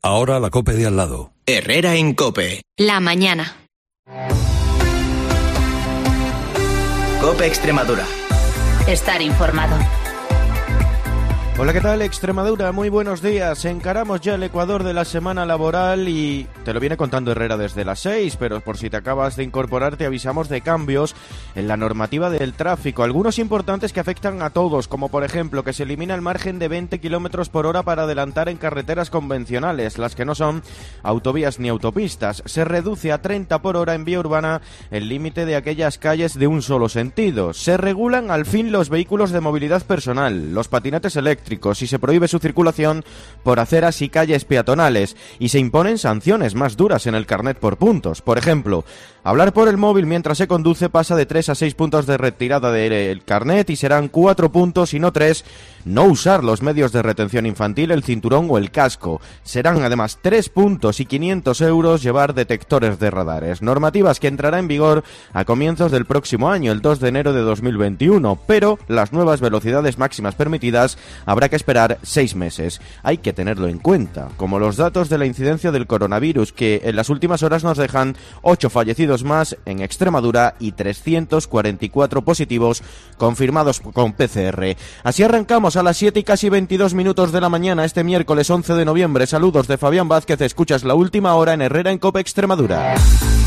Ahora la COPE de al lado. Herrera en COPE. La mañana. COPE Extremadura. Estar informado. Hola, ¿qué tal, Extremadura? Muy buenos días. Encaramos ya el Ecuador de la semana laboral y te lo viene contando Herrera desde las 6, pero por si te acabas de incorporar te avisamos de cambios en la normativa del tráfico, algunos importantes que afectan a todos, como por ejemplo que se elimina el margen de 20 km por hora para adelantar en carreteras convencionales, las que no son autovías ni autopistas. Se reduce a 30 por hora en vía urbana el límite de aquellas calles de un solo sentido. Se regulan al fin los vehículos de movilidad personal, los patinetes eléctricos, y se prohíbe su circulación por aceras y calles peatonales, y se imponen sanciones más duras en el carnet por puntos. Por ejemplo, hablar por el móvil mientras se conduce pasa de 3 a 6 puntos de retirada del carnet y serán 4 puntos y no 3 no usar los medios de retención infantil, el cinturón o el casco. Serán además 3 puntos y 500 euros llevar detectores de radares. Normativas que entrará en vigor a comienzos del próximo año, el 2 de enero de 2021, pero las nuevas velocidades máximas permitidas habrá que esperar 6 meses. Hay que tenerlo en cuenta, como los datos de la incidencia del coronavirus, que en las últimas horas nos dejan 8 fallecidos más en Extremadura y 344 positivos confirmados con PCR. Así arrancamos a las 7 y casi 22 minutos de la mañana este miércoles 11 de noviembre. Saludos de Fabián Vázquez, escuchas la última hora en Herrera en COPE Extremadura.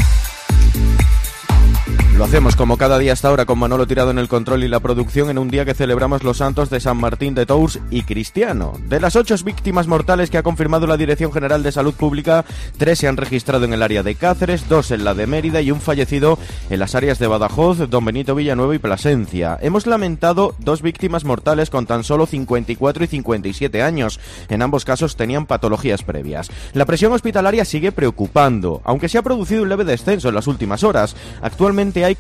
Lo hacemos como cada día hasta ahora con Manolo Tirado en el control y la producción en un día que celebramos los santos de San Martín de Tours y Cristiano. De las 8 víctimas mortales que ha confirmado la Dirección General de Salud Pública, 3 se han registrado en el área de Cáceres, 2 en la de Mérida y un fallecido en las áreas de Badajoz, Don Benito, Villanueva y Plasencia. Hemos lamentado 2 víctimas mortales con tan solo 54 y 57 años. En ambos casos tenían patologías previas. La presión hospitalaria sigue preocupando, aunque se ha producido un leve descenso en las últimas horas. Actualmente hay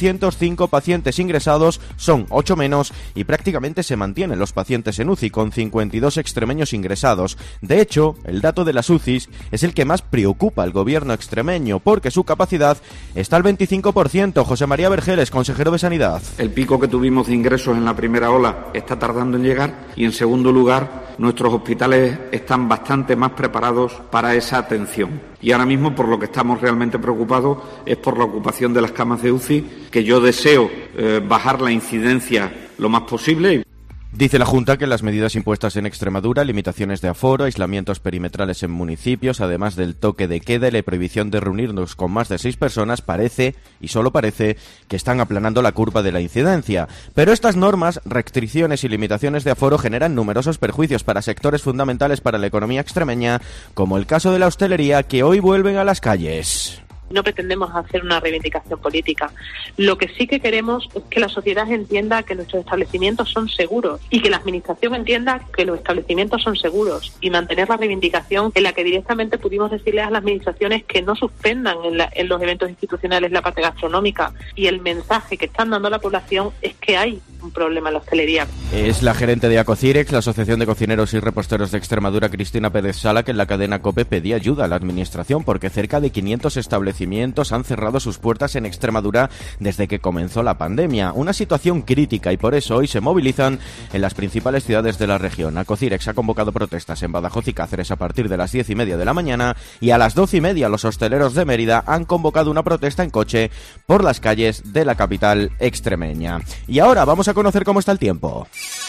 405 pacientes ingresados, son 8 menos y prácticamente se mantienen los pacientes en UCI con 52 extremeños ingresados. De hecho, el dato de las UCIs es el que más preocupa al gobierno extremeño porque su capacidad está al 25%. José María Vergeles, consejero de Sanidad. El pico que tuvimos de ingresos en la primera ola está tardando en llegar y, en segundo lugar, nuestros hospitales están bastante más preparados para esa atención. Y ahora mismo por lo que estamos realmente preocupados es por la ocupación de las camas de UCI, que yo deseo bajar la incidencia lo más posible. Dice la Junta que las medidas impuestas en Extremadura, limitaciones de aforo, aislamientos perimetrales en municipios, además del toque de queda y la prohibición de reunirnos con más de 6 personas, parece, y solo parece, que están aplanando la curva de la incidencia. Pero estas normas, restricciones y limitaciones de aforo generan numerosos perjuicios para sectores fundamentales para la economía extremeña, como el caso de la hostelería, que hoy vuelven a las calles. No pretendemos hacer una reivindicación política. Lo que sí que queremos es que la sociedad entienda que nuestros establecimientos son seguros y que la administración entienda que los establecimientos son seguros y mantener la reivindicación en la que directamente pudimos decirle a las administraciones que no suspendan en los eventos institucionales la parte gastronómica, y el mensaje que están dando a la población es que hay un problema en la hostelería. Es la gerente de Acocirex, la Asociación de Cocineros y Reposteros de Extremadura, Cristina Pérez Sala, que en la cadena COPE pedía ayuda a la administración porque cerca de 500 establecimientos han cerrado sus puertas en Extremadura desde que comenzó la pandemia. Una situación crítica y por eso hoy se movilizan en las principales ciudades de la región. Acocirex ha convocado protestas en Badajoz y Cáceres a partir de las 10:30 de la mañana y a las 12:30 los hosteleros de Mérida han convocado una protesta en coche por las calles de la capital extremeña. Y ahora vamos a conocer cómo está el tiempo.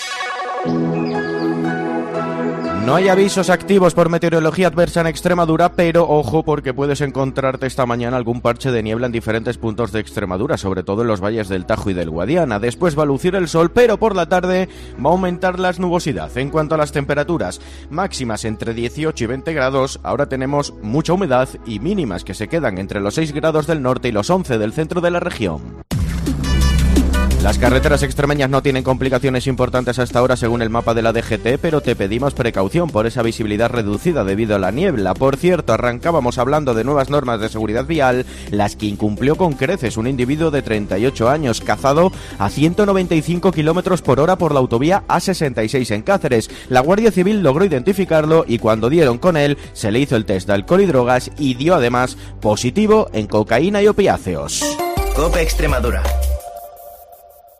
No hay avisos activos por meteorología adversa en Extremadura, pero ojo porque puedes encontrarte esta mañana algún parche de niebla en diferentes puntos de Extremadura, sobre todo en los valles del Tajo y del Guadiana. Después va a lucir el sol, pero por la tarde va a aumentar la nubosidad. En cuanto a las temperaturas, máximas entre 18 y 20 grados, ahora tenemos mucha humedad y mínimas que se quedan entre los 6 grados del norte y los 11 del centro de la región. Las carreteras extremeñas no tienen complicaciones importantes hasta ahora según el mapa de la DGT, pero te pedimos precaución por esa visibilidad reducida debido a la niebla. Por cierto, arrancábamos hablando de nuevas normas de seguridad vial, las que incumplió con creces un individuo de 38 años, cazado a 195 km por hora por la autovía A66 en Cáceres. La Guardia Civil logró identificarlo y cuando dieron con él, se le hizo el test de alcohol y drogas y dio además positivo en cocaína y opiáceos. COPE Extremadura.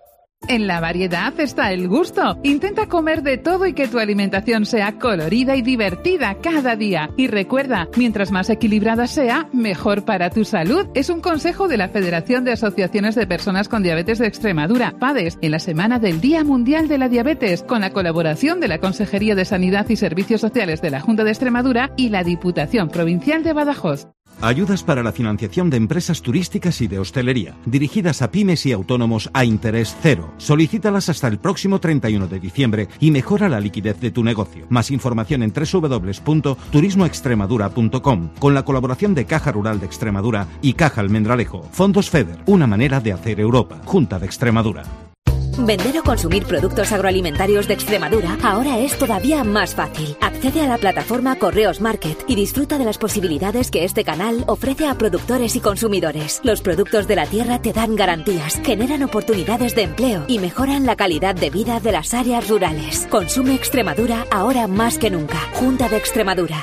En la variedad está el gusto. Intenta comer de todo y que tu alimentación sea colorida y divertida cada día. Y recuerda, mientras más equilibrada sea, mejor para tu salud. Es un consejo de la Federación de Asociaciones de Personas con Diabetes de Extremadura, FADES, en la Semana del Día Mundial de la Diabetes, con la colaboración de la Consejería de Sanidad y Servicios Sociales de la Junta de Extremadura y la Diputación Provincial de Badajoz. Ayudas para la financiación de empresas turísticas y de hostelería, dirigidas a pymes y autónomos a interés cero. Solicítalas hasta el próximo 31 de diciembre y mejora la liquidez de tu negocio. Más información en www.turismoextremadura.com, con la colaboración de Caja Rural de Extremadura y Caja Almendralejo. Fondos FEDER, una manera de hacer Europa. Junta de Extremadura. Vender o consumir productos agroalimentarios de Extremadura ahora es todavía más fácil. Accede a la plataforma Correos Market y disfruta de las posibilidades que este canal ofrece a productores y consumidores. Los productos de la tierra te dan garantías, generan oportunidades de empleo y mejoran la calidad de vida de las áreas rurales. Consume Extremadura ahora más que nunca. Junta de Extremadura.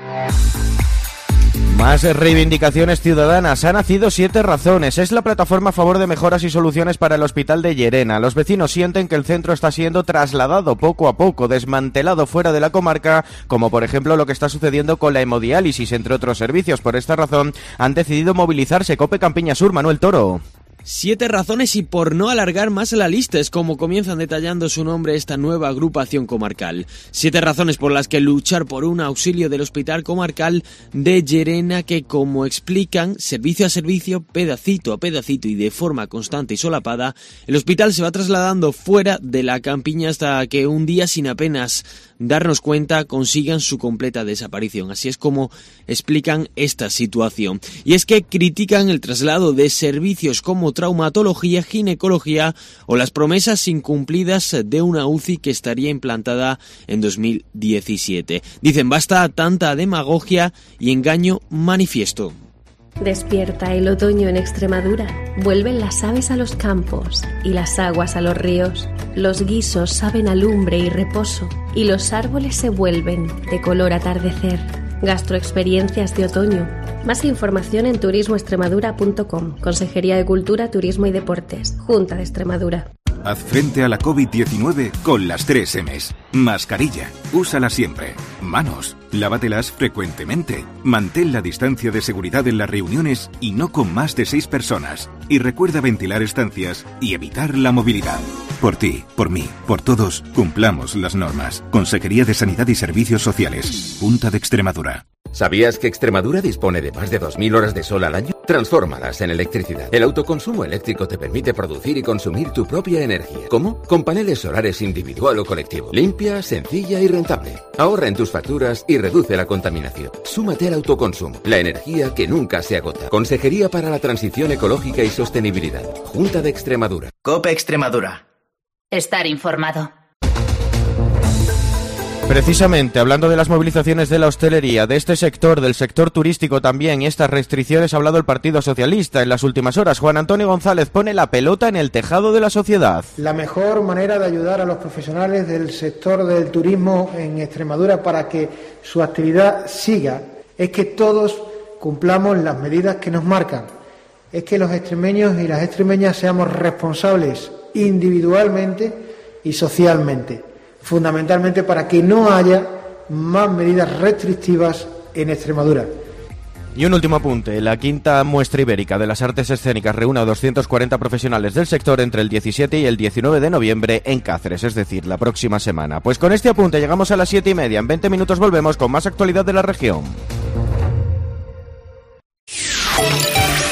Más reivindicaciones ciudadanas. Ha nacido 7 razones. Es la plataforma a favor de mejoras y soluciones para el hospital de Llerena. Los vecinos sienten que el centro está siendo trasladado poco a poco, desmantelado fuera de la comarca, como por ejemplo lo que está sucediendo con la hemodiálisis, entre otros servicios. Por esta razón han decidido movilizarse. COPE Campiña Sur, Manuel Toro. 7 razones y por no alargar más la lista, es como comienzan detallando su nombre esta nueva agrupación comarcal. 7 razones por las que luchar por un auxilio del Hospital Comarcal de Llerena que, como explican, servicio a servicio, pedacito a pedacito y de forma constante y solapada, el hospital se va trasladando fuera de la campiña hasta que un día, sin apenas darnos cuenta, consigan su completa desaparición. Así es como explican esta situación. Y es que critican el traslado de servicios como traumatología, ginecología o las promesas incumplidas de una UCI que estaría implantada en 2017. Dicen, basta tanta demagogia y engaño manifiesto. Despierta el otoño en Extremadura. Vuelven las aves a los campos y las aguas a los ríos. Los guisos saben a lumbre y reposo y los árboles se vuelven de color atardecer. Gastroexperiencias de otoño. Más información en turismoextremadura.com. Consejería de Cultura, Turismo y Deportes. Junta de Extremadura. Haz frente a la COVID-19 con las 3 M's. Mascarilla, úsala siempre. Manos, lávatelas frecuentemente. Mantén la distancia de seguridad en las reuniones y no con más de 6 personas. Y recuerda ventilar estancias y evitar la movilidad. Por ti, por mí, por todos, cumplamos las normas. Consejería de Sanidad y Servicios Sociales. Junta de Extremadura. ¿Sabías que Extremadura dispone de más de 2.000 horas de sol al año? Transfórmalas en electricidad. El autoconsumo eléctrico te permite producir y consumir tu propia energía. ¿Cómo? Con paneles solares individual o colectivo. Limpia, sencilla y rentable. Ahorra en tus facturas y reduce la contaminación. Súmate al autoconsumo. La energía que nunca se agota. Consejería para la Transición Ecológica y Sostenibilidad. Junta de Extremadura. COPE Extremadura. Estar informado. Precisamente, hablando de las movilizaciones de la hostelería, de este sector, del sector turístico también, y estas restricciones, ha hablado el Partido Socialista en las últimas horas. Juan Antonio González pone la pelota en el tejado de la sociedad. La mejor manera de ayudar a los profesionales del sector del turismo en Extremadura para que su actividad siga es que todos cumplamos las medidas que nos marcan. Es que los extremeños y las extremeñas seamos responsables individualmente y socialmente. Fundamentalmente para que no haya más medidas restrictivas en Extremadura. Y un último apunte, la quinta muestra ibérica de las artes escénicas reúne a 240 profesionales del sector entre el 17 y el 19 de noviembre en Cáceres, es decir, la próxima semana. Pues con este apunte llegamos a las 7:30, en 20 minutos volvemos con más actualidad de la región.